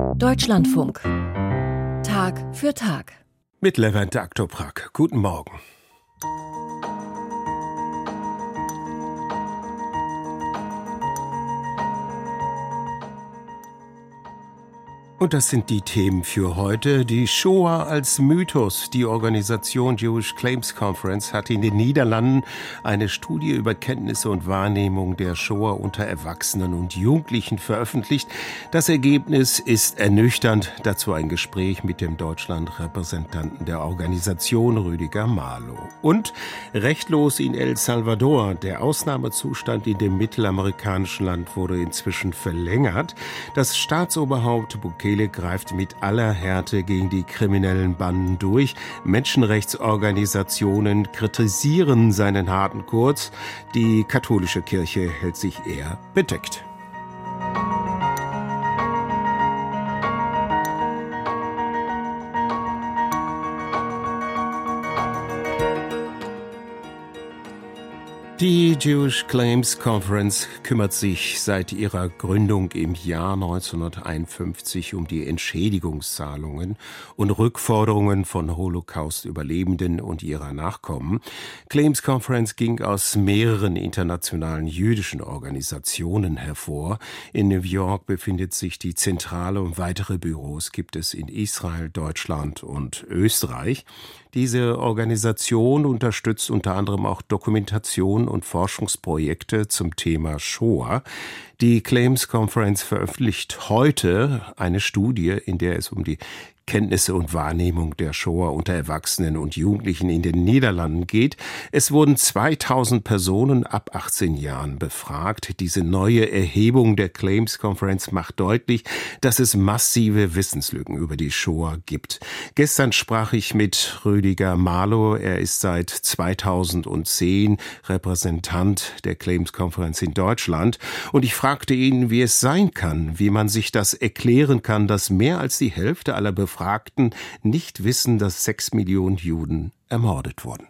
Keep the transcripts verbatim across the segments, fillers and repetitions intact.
Deutschlandfunk. Tag für Tag. Mit Levent Aktoprak. Guten Morgen. Und das sind die Themen für heute. Die Shoah als Mythos. Die Organisation Jewish Claims Conference hat in den Niederlanden eine Studie über Kenntnisse und Wahrnehmung der Shoah unter Erwachsenen und Jugendlichen veröffentlicht. Das Ergebnis ist ernüchternd. Dazu ein Gespräch mit dem Deutschland-Repräsentanten der Organisation, Rüdiger Malo. Und rechtlos in El Salvador. Der Ausnahmezustand in dem mittelamerikanischen Land wurde inzwischen verlängert. Das Staatsoberhaupt Bukele greift mit aller Härte gegen die kriminellen Banden durch. Menschenrechtsorganisationen kritisieren seinen harten Kurs. Die katholische Kirche hält sich eher bedeckt. Die Jewish Claims Conference kümmert sich seit ihrer Gründung im Jahr neunzehnhunderteinundfünfzig um die Entschädigungszahlungen und Rückforderungen von Holocaust-Überlebenden und ihrer Nachkommen. Claims Conference ging aus mehreren internationalen jüdischen Organisationen hervor. In New York befindet sich die Zentrale und weitere Büros gibt es in Israel, Deutschland und Österreich. Diese Organisation unterstützt unter anderem auch Dokumentation und Forschungsprojekte zum Thema Shoah. Die Claims Conference veröffentlicht heute eine Studie, in der es um die Kenntnisse und Wahrnehmung der Shoah unter Erwachsenen und Jugendlichen in den Niederlanden geht. Es wurden zweitausend Personen ab achtzehn Jahren befragt. Diese neue Erhebung der Claims Conference macht deutlich, dass es massive Wissenslücken über die Shoah gibt. Gestern sprach ich mit Rüdiger Malo. Er ist seit zweitausendzehn Repräsentant der Claims Conference in Deutschland. Und ich fragte ihn, wie es sein kann, wie man sich das erklären kann, dass mehr als die Hälfte aller Befragten nicht wissen, dass sechs Millionen Juden ermordet wurden.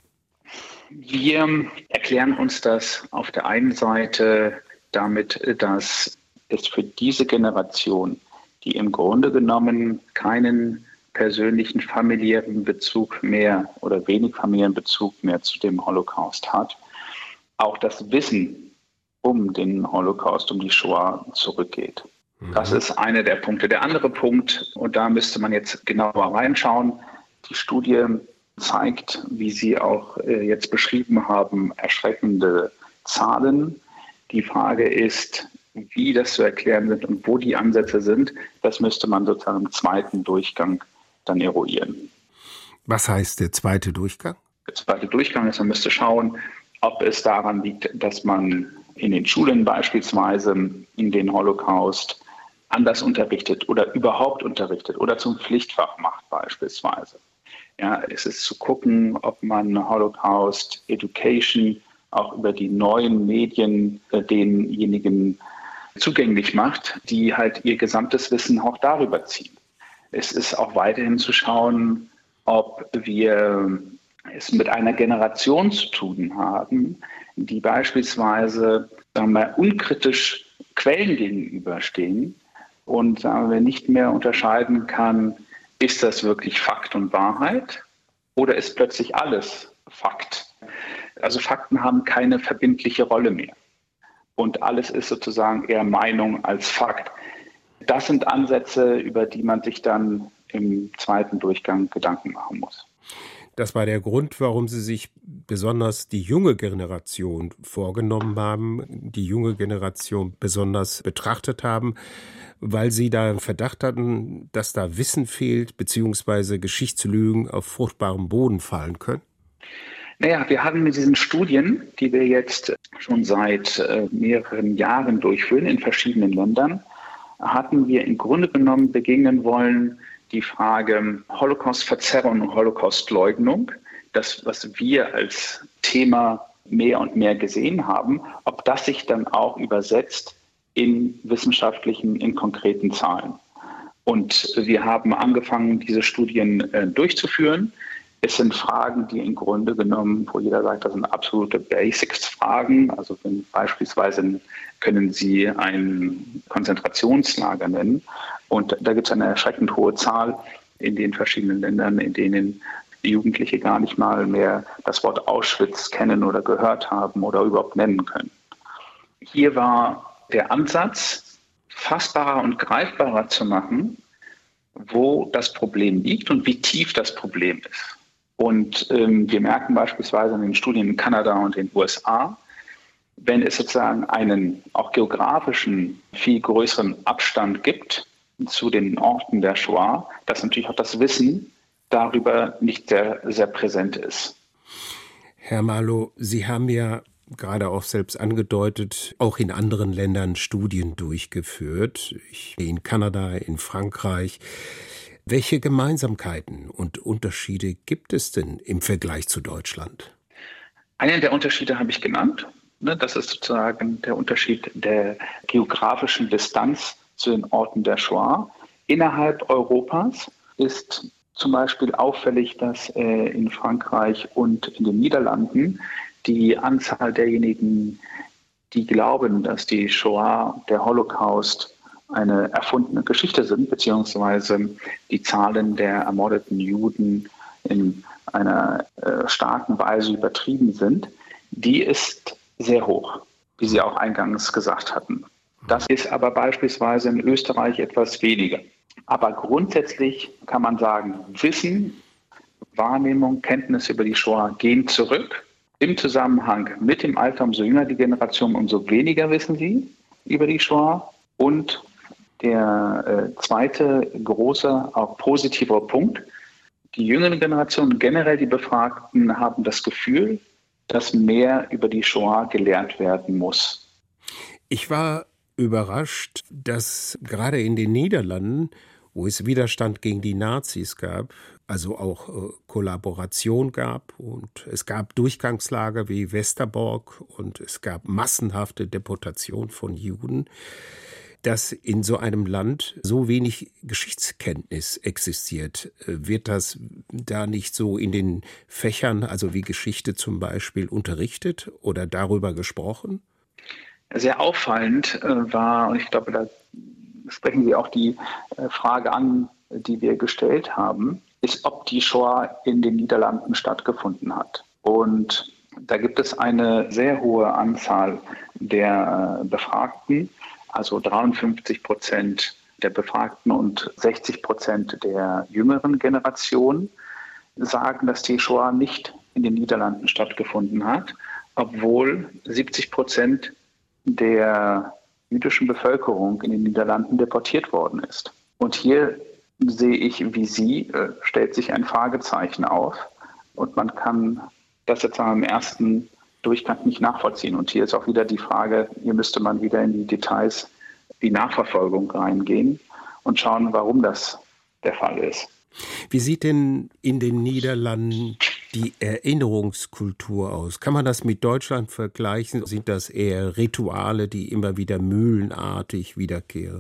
Wir erklären uns das auf der einen Seite damit, dass es für diese Generation, die im Grunde genommen keinen persönlichen familiären Bezug mehr oder wenig familiären Bezug mehr zu dem Holocaust hat, auch das Wissen um den Holocaust, um die Shoah zurückgeht. Das ist einer der Punkte. Der andere Punkt, und da müsste man jetzt genauer reinschauen, die Studie zeigt, wie Sie auch jetzt beschrieben haben, erschreckende Zahlen. Die Frage ist, wie das zu erklären sind und wo die Ansätze sind, das müsste man sozusagen im zweiten Durchgang dann eruieren. Was heißt der zweite Durchgang? Der zweite Durchgang ist, man müsste schauen, ob es daran liegt, dass man in den Schulen beispielsweise in den Holocaust anders unterrichtet oder überhaupt unterrichtet oder zum Pflichtfach macht beispielsweise. Ja, es ist zu gucken, ob man Holocaust Education auch über die neuen Medien denjenigen zugänglich macht, die halt ihr gesamtes Wissen auch darüber ziehen. Es ist auch weiterhin zu schauen, ob wir es mit einer Generation zu tun haben, die beispielsweise, sagen wir, unkritisch Quellen gegenüberstehen und, sagen wir, nicht mehr unterscheiden kann, ist das wirklich Fakt und Wahrheit oder ist plötzlich alles Fakt? Also Fakten haben keine verbindliche Rolle mehr und alles ist sozusagen eher Meinung als Fakt. Das sind Ansätze, über die man sich dann im zweiten Durchgang Gedanken machen muss. Das war der Grund, warum Sie sich besonders die junge Generation vorgenommen haben, die junge Generation besonders betrachtet haben, weil Sie da einen Verdacht hatten, dass da Wissen fehlt, beziehungsweise Geschichtslügen auf fruchtbarem Boden fallen können? Naja, wir haben mit diesen Studien, die wir jetzt schon seit äh, mehreren Jahren durchführen in verschiedenen Ländern, hatten wir im Grunde genommen begegnen wollen, die Frage Holocaust-Verzerrung und Holocaust-Leugnung, das, was wir als Thema mehr und mehr gesehen haben, ob das sich dann auch übersetzt in wissenschaftlichen, in konkreten Zahlen. Und wir haben angefangen, diese Studien äh, durchzuführen. Es sind Fragen, die im Grunde genommen, wo jeder sagt, das sind absolute Basics-Fragen. Also wenn beispielsweise können Sie ein Konzentrationslager nennen. Und da gibt es eine erschreckend hohe Zahl in den verschiedenen Ländern, in denen die Jugendliche gar nicht mal mehr das Wort Auschwitz kennen oder gehört haben oder überhaupt nennen können. Hier war der Ansatz, fassbarer und greifbarer zu machen, wo das Problem liegt und wie tief das Problem ist. Und ähm, wir merken beispielsweise in den Studien in Kanada und in den U S A, wenn es sozusagen einen auch geografischen, viel größeren Abstand gibt zu den Orten der Shoah, dass natürlich auch das Wissen darüber nicht sehr, sehr präsent ist. Herr Marlow, Sie haben ja gerade auch selbst angedeutet, auch in anderen Ländern Studien durchgeführt, in Kanada, in Frankreich. Welche Gemeinsamkeiten und Unterschiede gibt es denn im Vergleich zu Deutschland? Einen der Unterschiede habe ich genannt. Das ist sozusagen der Unterschied der geografischen Distanz zu den Orten der Shoah. Innerhalb Europas ist zum Beispiel auffällig, dass in Frankreich und in den Niederlanden die Anzahl derjenigen, die glauben, dass die Shoah, der Holocaust, eine erfundene Geschichte sind, beziehungsweise die Zahlen der ermordeten Juden in einer äh, starken Weise übertrieben sind, die ist sehr hoch, wie Sie auch eingangs gesagt hatten. Das ist aber beispielsweise in Österreich etwas weniger. Aber grundsätzlich kann man sagen, Wissen, Wahrnehmung, Kenntnis über die Shoah gehen zurück. Im Zusammenhang mit dem Alter, umso jünger die Generation, umso weniger wissen sie über die Shoah. Und der äh, zweite große, auch positive Punkt, die jüngeren Generationen, generell die Befragten, haben das Gefühl, dass mehr über die Shoah gelehrt werden muss. Ich war überrascht, dass gerade in den Niederlanden, wo es Widerstand gegen die Nazis gab, also auch äh, Kollaboration gab und es gab Durchgangslager wie Westerbork und es gab massenhafte Deportation von Juden, dass in so einem Land so wenig Geschichtskenntnis existiert. Wird das da nicht so in den Fächern, also wie Geschichte zum Beispiel, unterrichtet oder darüber gesprochen? Sehr auffallend äh, war, und ich glaube, da sprechen Sie auch die äh, Frage an, die wir gestellt haben, ist, ob die Shoah in den Niederlanden stattgefunden hat. Und da gibt es eine sehr hohe Anzahl der äh, Befragten, also dreiundfünfzig Prozent der Befragten und sechzig Prozent der jüngeren Generation sagen, dass die Shoah nicht in den Niederlanden stattgefunden hat, obwohl siebzig Prozent der jüdischen Bevölkerung in den Niederlanden deportiert worden ist. Und hier sehe ich, wie Sie, äh, stellt sich ein Fragezeichen auf und man kann das jetzt am ersten Durchgang nicht nachvollziehen. Und hier ist auch wieder die Frage, hier müsste man wieder in die Details, die Nachverfolgung reingehen und schauen, warum das der Fall ist. Wie sieht denn in den Niederlanden die Erinnerungskultur aus? Kann man das mit Deutschland vergleichen? Sind das eher Rituale, die immer wieder mühlenartig wiederkehren?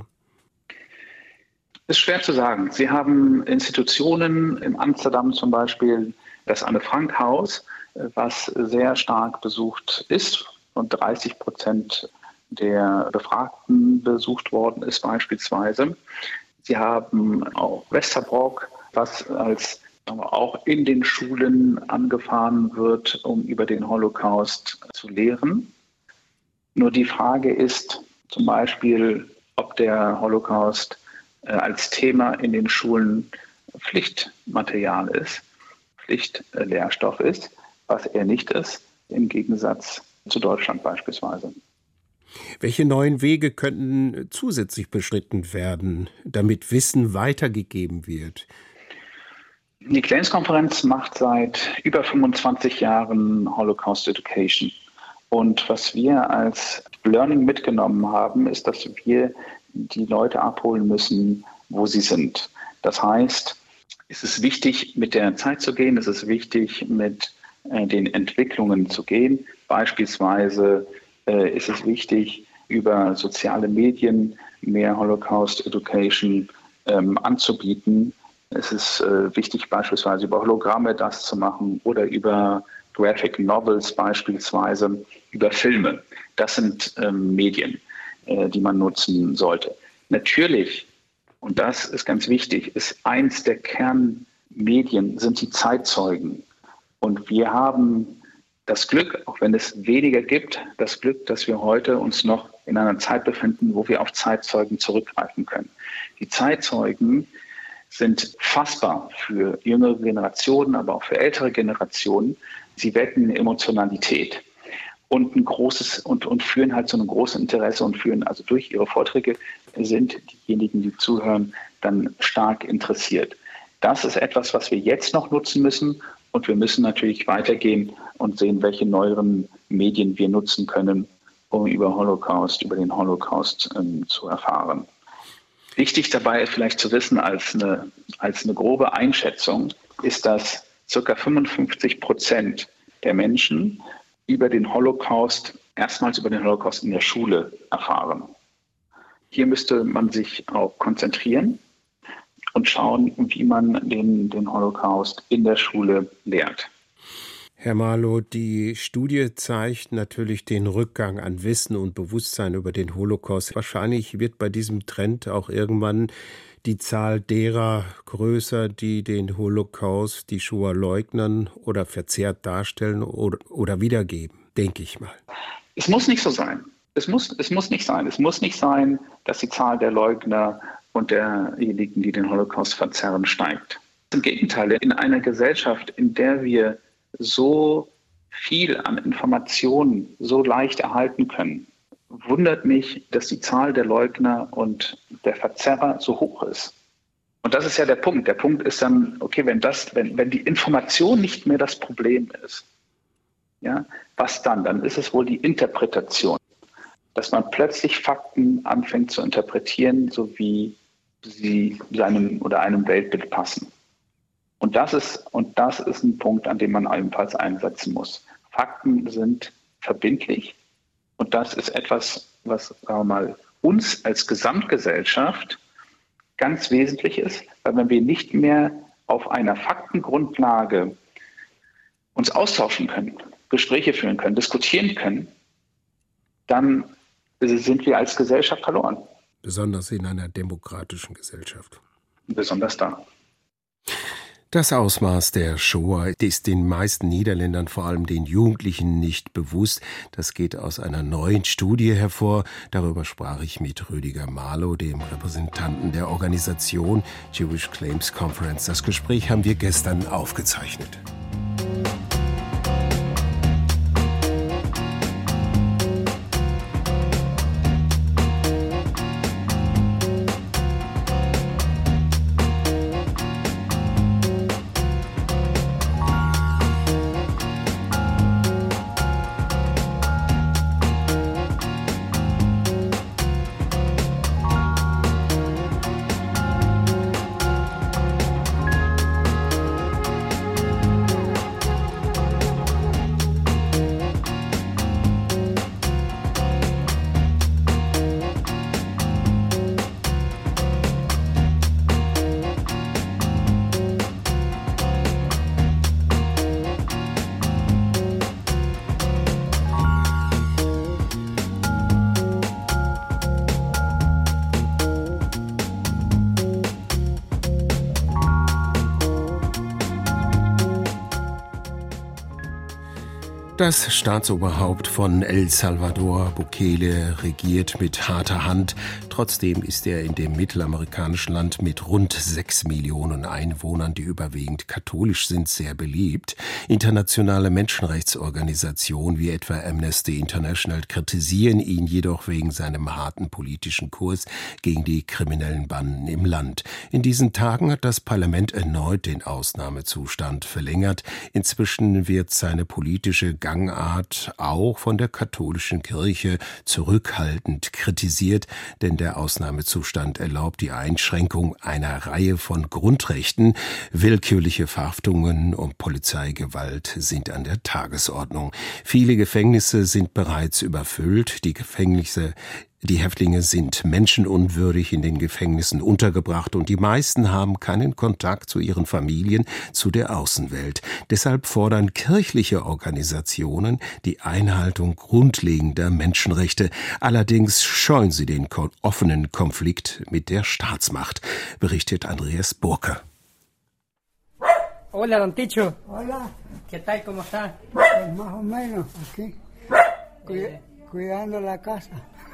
Ist schwer zu sagen. Sie haben Institutionen in Amsterdam zum Beispiel, das Anne-Frank-Haus, was sehr stark besucht ist und dreißig Prozent der Befragten besucht worden ist beispielsweise. Sie haben auch Westerbork, was als auch in den Schulen angefahren wird, um über den Holocaust zu lehren. Nur die Frage ist zum Beispiel, ob der Holocaust als Thema in den Schulen Pflichtmaterial ist, Pflichtlehrstoff ist, was er nicht ist, im Gegensatz zu Deutschland beispielsweise. Welche neuen Wege könnten zusätzlich beschritten werden, damit Wissen weitergegeben wird? Die Claims-Konferenz macht seit über fünfundzwanzig Jahren Holocaust Education. Und was wir als Learning mitgenommen haben, ist, dass wir die Leute abholen müssen, wo sie sind. Das heißt, es ist wichtig, mit der Zeit zu gehen, es ist wichtig, mit äh, den Entwicklungen zu gehen. Beispielsweise äh, ist es wichtig, über soziale Medien mehr Holocaust Education ähm, anzubieten, Es ist äh, wichtig, beispielsweise über Hologramme das zu machen oder über Graphic Novels beispielsweise, über Filme. Das sind ähm, Medien, äh, die man nutzen sollte. Natürlich, und das ist ganz wichtig, ist eins der Kernmedien, sind die Zeitzeugen. Und wir haben das Glück, auch wenn es weniger gibt, das Glück, dass wir heute uns noch in einer Zeit befinden, wo wir auf Zeitzeugen zurückgreifen können. Die Zeitzeugen sind fassbar für jüngere Generationen, aber auch für ältere Generationen. Sie wecken Emotionalität und ein großes und, und führen halt zu einem großen Interesse und führen also durch ihre Vorträge sind diejenigen, die zuhören, dann stark interessiert. Das ist etwas, was wir jetzt noch nutzen müssen. Und wir müssen natürlich weitergehen und sehen, welche neueren Medien wir nutzen können, um über Holocaust, über den Holocaust ähm, zu erfahren. Wichtig dabei ist vielleicht zu wissen, als eine, als eine grobe Einschätzung, ist, dass ca. fünfundfünfzig Prozent der Menschen über den Holocaust, erstmals über den Holocaust in der Schule erfahren. Hier müsste man sich auch konzentrieren und schauen, wie man den, den Holocaust in der Schule lehrt. Herr Marlow, die Studie zeigt natürlich den Rückgang an Wissen und Bewusstsein über den Holocaust. Wahrscheinlich wird bei diesem Trend auch irgendwann die Zahl derer größer, die den Holocaust, die Shoah leugnen oder verzerrt darstellen oder, oder wiedergeben, denke ich mal. Es muss nicht so sein. Es muss, es muss nicht sein. Es muss nicht sein, dass die Zahl der Leugner und derjenigen, die den Holocaust verzerren, steigt. Im Gegenteil, in einer Gesellschaft, in der wir so viel an Informationen so leicht erhalten können, wundert mich, dass die Zahl der Leugner und der Verzerrer so hoch ist. Und das ist ja der Punkt. Der Punkt ist dann, okay, wenn das, wenn, wenn die Information nicht mehr das Problem ist, ja, was dann? Dann ist es wohl die Interpretation, dass man plötzlich Fakten anfängt zu interpretieren, so wie sie seinem oder einem Weltbild passen. Und das ist, und das ist ein Punkt, an dem man ebenfalls einsetzen muss. Fakten sind verbindlich und das ist etwas, was sagen wir mal, uns als Gesamtgesellschaft ganz wesentlich ist, weil wenn wir nicht mehr auf einer Faktengrundlage uns austauschen können, Gespräche führen können, diskutieren können, dann sind wir als Gesellschaft verloren. Besonders in einer demokratischen Gesellschaft. Besonders da. Das Ausmaß der Shoah ist den meisten Niederländern, vor allem den Jugendlichen, nicht bewusst. Das geht aus einer neuen Studie hervor. Darüber sprach ich mit Rüdiger Marlow, dem Repräsentanten der Organisation Jewish Claims Conference. Das Gespräch haben wir gestern aufgezeichnet. Das Staatsoberhaupt von El Salvador, Bukele, regiert mit harter Hand. Trotzdem ist er in dem mittelamerikanischen Land mit rund sechs Millionen Einwohnern, die überwiegend katholisch sind, sehr beliebt. Internationale Menschenrechtsorganisationen wie etwa Amnesty International kritisieren ihn jedoch wegen seinem harten politischen Kurs gegen die kriminellen Banden im Land. In diesen Tagen hat das Parlament erneut den Ausnahmezustand verlängert. Inzwischen wird seine politische Gangart auch von der katholischen Kirche zurückhaltend kritisiert, denn der Ausnahmezustand erlaubt die Einschränkung einer Reihe von Grundrechten. Willkürliche Verhaftungen und Polizeigewalt sind an der Tagesordnung. Viele Gefängnisse sind bereits überfüllt. Die Gefängnisse Die Häftlinge sind menschenunwürdig in den Gefängnissen untergebracht und die meisten haben keinen Kontakt zu ihren Familien, zu der Außenwelt. Deshalb fordern kirchliche Organisationen die Einhaltung grundlegender Menschenrechte. Allerdings scheuen sie den offenen Konflikt mit der Staatsmacht, berichtet Andreas Burke. Hola, Don Ticho. Hola. ¿Qué tal? ¿Cómo está? Pues más o menos, aquí, cuid- cuidando la casa.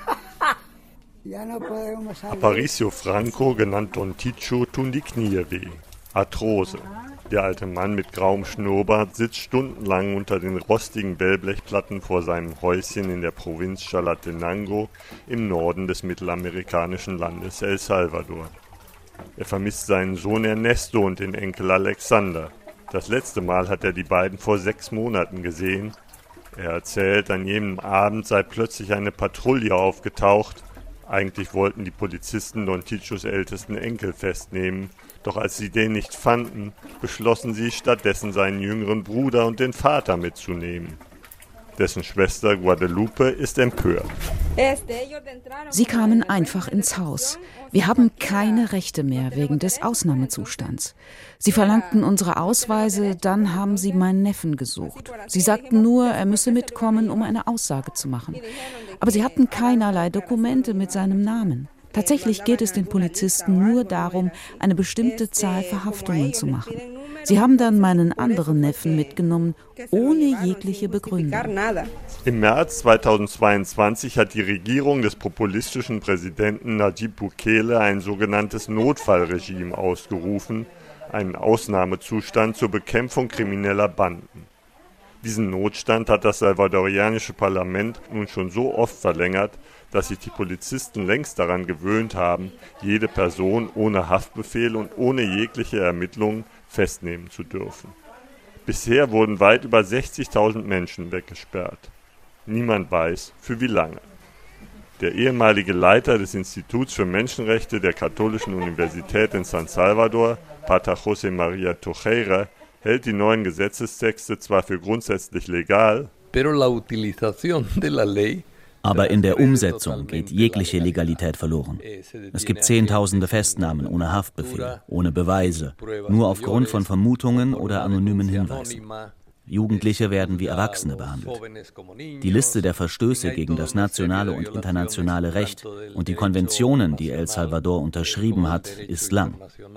Ya no podemos salir. Aparicio Franco, genannt Don Ticho, tun die Knie weh. Arthrose. Der alte Mann mit grauem Schnurrbart sitzt stundenlang unter den rostigen Wellblechplatten vor seinem Häuschen in der Provinz Chalatenango im Norden des mittelamerikanischen Landes El Salvador. Er vermisst seinen Sohn Ernesto und den Enkel Alexander. Das letzte Mal hat er die beiden vor sechs Monaten gesehen. Er erzählt, an jenem Abend sei plötzlich eine Patrouille aufgetaucht. Eigentlich wollten die Polizisten Don Tichos ältesten Enkel festnehmen. Doch als sie den nicht fanden, beschlossen sie, stattdessen seinen jüngeren Bruder und den Vater mitzunehmen. Dessen Schwester Guadalupe ist empört. Sie kamen einfach ins Haus. Wir haben keine Rechte mehr wegen des Ausnahmezustands. Sie verlangten unsere Ausweise, dann haben sie meinen Neffen gesucht. Sie sagten nur, er müsse mitkommen, um eine Aussage zu machen. Aber sie hatten keinerlei Dokumente mit seinem Namen. Tatsächlich geht es den Polizisten nur darum, eine bestimmte Zahl Verhaftungen zu machen. Sie haben dann meinen anderen Neffen mitgenommen, ohne jegliche Begründung. Im März zweitausendzweiundzwanzig hat die Regierung des populistischen Präsidenten Nayib Bukele ein sogenanntes Notfallregime ausgerufen, einen Ausnahmezustand zur Bekämpfung krimineller Banden. Diesen Notstand hat das salvadorianische Parlament nun schon so oft verlängert, dass sich die Polizisten längst daran gewöhnt haben, jede Person ohne Haftbefehl und ohne jegliche Ermittlungen festnehmen zu dürfen. Bisher wurden weit über sechzigtausend Menschen weggesperrt. Niemand weiß, für wie lange. Der ehemalige Leiter des Instituts für Menschenrechte der Katholischen Universität in San Salvador, Pater José María Tojeira, hält die neuen Gesetzestexte zwar für grundsätzlich legal, aber in der Umsetzung geht jegliche Legalität verloren. Es gibt Zehntausende Festnahmen ohne Haftbefehl, ohne Beweise, nur aufgrund von Vermutungen oder anonymen Hinweisen. Jugendliche werden wie Erwachsene behandelt. Die Liste der Verstöße gegen das nationale und internationale Recht und die Konventionen, die El Salvador unterschrieben hat, ist lang.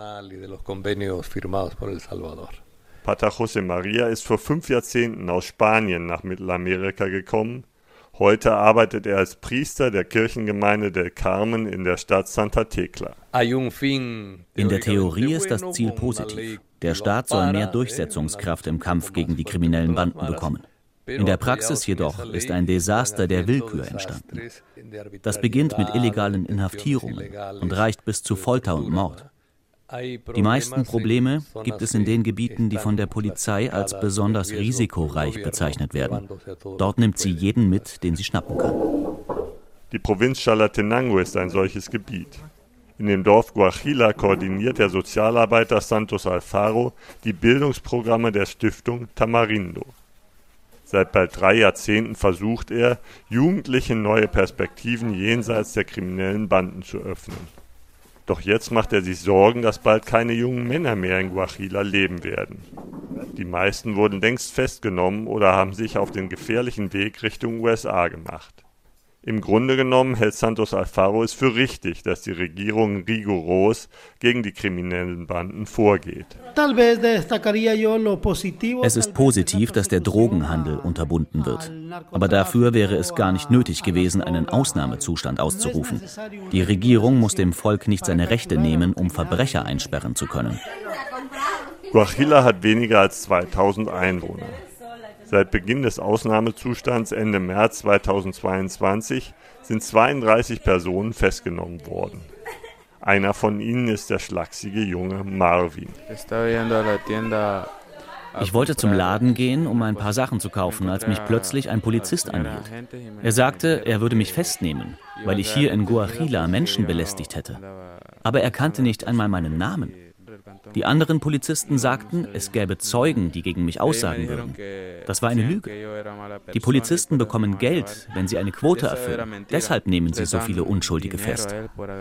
Pater José María ist vor fünf Jahrzehnten aus Spanien nach Mittelamerika gekommen. Heute arbeitet er als Priester der Kirchengemeinde del Carmen in der Stadt Santa Tecla. In der Theorie ist das Ziel positiv. Der Staat soll mehr Durchsetzungskraft im Kampf gegen die kriminellen Banden bekommen. In der Praxis jedoch ist ein Desaster der Willkür entstanden. Das beginnt mit illegalen Inhaftierungen und reicht bis zu Folter und Mord. Die meisten Probleme gibt es in den Gebieten, die von der Polizei als besonders risikoreich bezeichnet werden. Dort nimmt sie jeden mit, den sie schnappen kann. Die Provinz Chalatenango ist ein solches Gebiet. In dem Dorf Guajila koordiniert der Sozialarbeiter Santos Alfaro die Bildungsprogramme der Stiftung Tamarindo. Seit bald drei Jahrzehnten versucht er, Jugendlichen neue Perspektiven jenseits der kriminellen Banden zu öffnen. Doch jetzt macht er sich Sorgen, dass bald keine jungen Männer mehr in Guajila leben werden. Die meisten wurden längst festgenommen oder haben sich auf den gefährlichen Weg Richtung U S A gemacht. Im Grunde genommen hält Santos Alfaro es für richtig, dass die Regierung rigoros gegen die kriminellen Banden vorgeht. Es ist positiv, dass der Drogenhandel unterbunden wird. Aber dafür wäre es gar nicht nötig gewesen, einen Ausnahmezustand auszurufen. Die Regierung muss dem Volk nicht seine Rechte nehmen, um Verbrecher einsperren zu können. Guajila hat weniger als zweitausend Einwohner. Seit Beginn des Ausnahmezustands Ende März zweitausendzweiundzwanzig sind zweiunddreißig Personen festgenommen worden. Einer von ihnen ist der schlachsige Junge Marvin. Ich wollte zum Laden gehen, um ein paar Sachen zu kaufen, als mich plötzlich ein Polizist anhielt. Er sagte, er würde mich festnehmen, weil ich hier in Guajila Menschen belästigt hätte. Aber er kannte nicht einmal meinen Namen. Die anderen Polizisten sagten, es gäbe Zeugen, die gegen mich aussagen würden. Das war eine Lüge. Die Polizisten bekommen Geld, wenn sie eine Quote erfüllen. Deshalb nehmen sie so viele Unschuldige fest.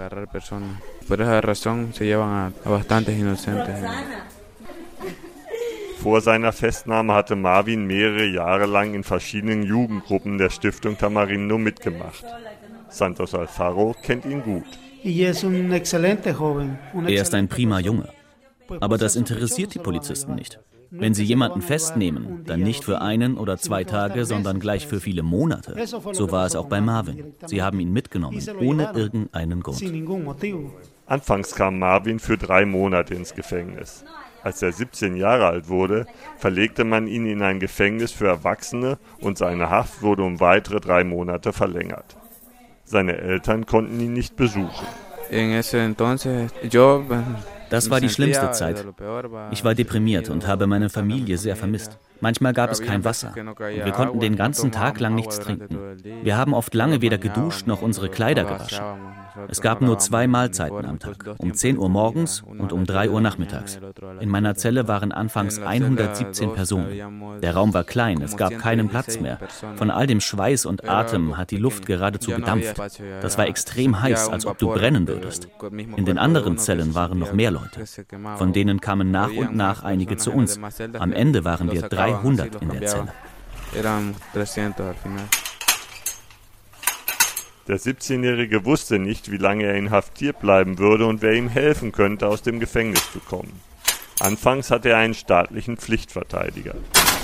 Vor seiner Festnahme hatte Marvin mehrere Jahre lang in verschiedenen Jugendgruppen der Stiftung Tamarindo mitgemacht. Santos Alfaro kennt ihn gut. Er ist ein prima Junge. Aber das interessiert die Polizisten nicht. Wenn sie jemanden festnehmen, dann nicht für einen oder zwei Tage, sondern gleich für viele Monate. So war es auch bei Marvin. Sie haben ihn mitgenommen, ohne irgendeinen Grund. Anfangs kam Marvin für drei Monate ins Gefängnis. Als er siebzehn Jahre alt wurde, verlegte man ihn in ein Gefängnis für Erwachsene und seine Haft wurde um weitere drei Monate verlängert. Seine Eltern konnten ihn nicht besuchen. Das war die schlimmste Zeit. Ich war deprimiert und habe meine Familie sehr vermisst. Manchmal gab es kein Wasser und wir konnten den ganzen Tag lang nichts trinken. Wir haben oft lange weder geduscht noch unsere Kleider gewaschen. Es gab nur zwei Mahlzeiten am Tag, um zehn Uhr morgens und um drei Uhr nachmittags. In meiner Zelle waren anfangs hundertsiebzehn Personen. Der Raum war klein, es gab keinen Platz mehr. Von all dem Schweiß und Atem hat die Luft geradezu gedampft. Das war extrem heiß, als ob du brennen würdest. In den anderen Zellen waren noch mehr Leute. Von denen kamen nach und nach einige zu uns. Am Ende waren wir dreihundert in der Zelle. Der siebzehnjährige wusste nicht, wie lange er inhaftiert bleiben würde und wer ihm helfen könnte, aus dem Gefängnis zu kommen. Anfangs hatte er einen staatlichen Pflichtverteidiger.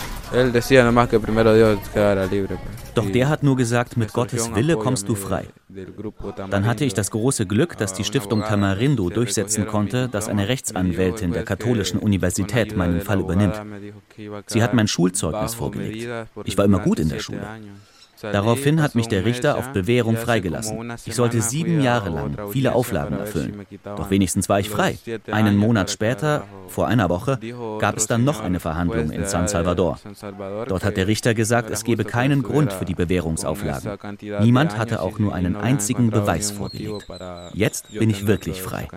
Doch der hat nur gesagt, mit Gottes Wille kommst du frei. Dann hatte ich das große Glück, dass die Stiftung Tamarindo durchsetzen konnte, dass eine Rechtsanwältin der katholischen Universität meinen Fall übernimmt. Sie hat mein Schulzeugnis vorgelegt. Ich war immer gut in der Schule. Daraufhin hat mich der Richter auf Bewährung freigelassen. Ich sollte sieben Jahre lang viele Auflagen erfüllen. Doch wenigstens war ich frei. Einen Monat später, vor einer Woche, gab es dann noch eine Verhandlung in San Salvador. Dort hat der Richter gesagt, es gebe keinen Grund für die Bewährungsauflagen. Niemand hatte auch nur einen einzigen Beweis vorgelegt. Jetzt bin ich wirklich frei.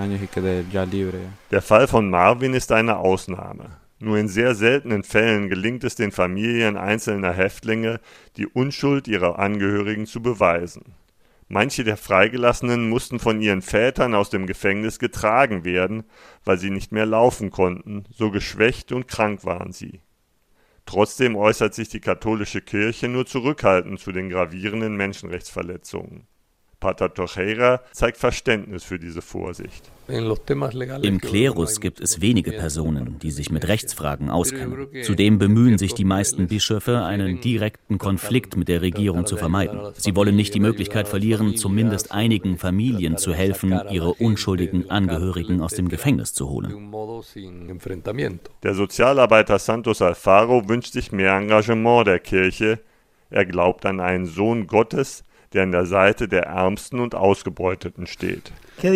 Der Fall von Marvin ist eine Ausnahme. Nur in sehr seltenen Fällen gelingt es den Familien einzelner Häftlinge, die Unschuld ihrer Angehörigen zu beweisen. Manche der Freigelassenen mussten von ihren Vätern aus dem Gefängnis getragen werden, weil sie nicht mehr laufen konnten, so geschwächt und krank waren sie. Trotzdem äußert sich die katholische Kirche nur zurückhaltend zu den gravierenden Menschenrechtsverletzungen. Pater Teixeira zeigt Verständnis für diese Vorsicht. Im Klerus gibt es wenige Personen, die sich mit Rechtsfragen auskennen. Zudem bemühen sich die meisten Bischöfe, einen direkten Konflikt mit der Regierung zu vermeiden. Sie wollen nicht die Möglichkeit verlieren, zumindest einigen Familien zu helfen, ihre unschuldigen Angehörigen aus dem Gefängnis zu holen. Der Sozialarbeiter Santos Alfaro wünscht sich mehr Engagement der Kirche. Er glaubt an einen Sohn Gottes, der an der Seite der Ärmsten und Ausgebeuteten steht.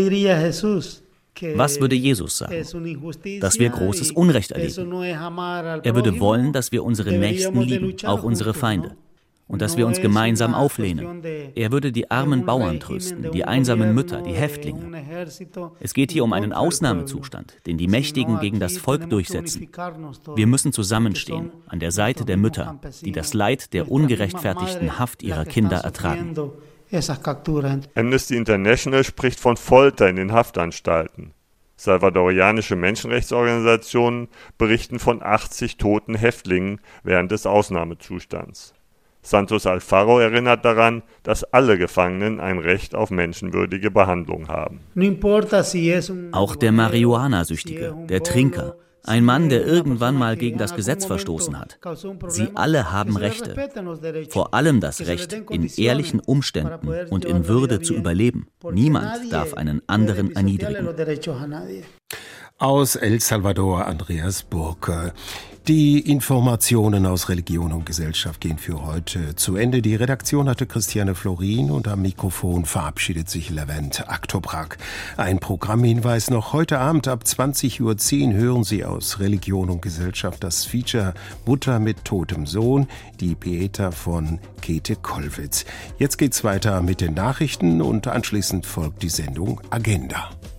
Was würde Jesus sagen? Dass wir großes Unrecht erleben. Er würde wollen, dass wir unsere Nächsten lieben, auch unsere Feinde. Und dass wir uns gemeinsam auflehnen. Er würde die armen Bauern trösten, die einsamen Mütter, die Häftlinge. Es geht hier um einen Ausnahmezustand, den die Mächtigen gegen das Volk durchsetzen. Wir müssen zusammenstehen, an der Seite der Mütter, die das Leid der ungerechtfertigten Haft ihrer Kinder ertragen. Amnesty International spricht von Folter in den Haftanstalten. Salvadorianische Menschenrechtsorganisationen berichten von achtzig toten Häftlingen während des Ausnahmezustands. Santos Alfaro erinnert daran, dass alle Gefangenen ein Recht auf menschenwürdige Behandlung haben. Auch der Marihuana-Süchtige, der Trinker, ein Mann, der irgendwann mal gegen das Gesetz verstoßen hat. Sie alle haben Rechte. Vor allem das Recht, in ehrlichen Umständen und in Würde zu überleben. Niemand darf einen anderen erniedrigen. Aus El Salvador, Andreas Burke. Die Informationen aus Religion und Gesellschaft gehen für heute zu Ende. Die Redaktion hatte Christiane Florin und am Mikrofon verabschiedet sich Levent Aktoprak. Ein Programmhinweis noch: Heute Abend ab zwanzig Uhr zehn hören Sie aus Religion und Gesellschaft das Feature Mutter mit totem Sohn, die Pieta von Käthe Kollwitz. Jetzt geht's weiter mit den Nachrichten und anschließend folgt die Sendung Agenda.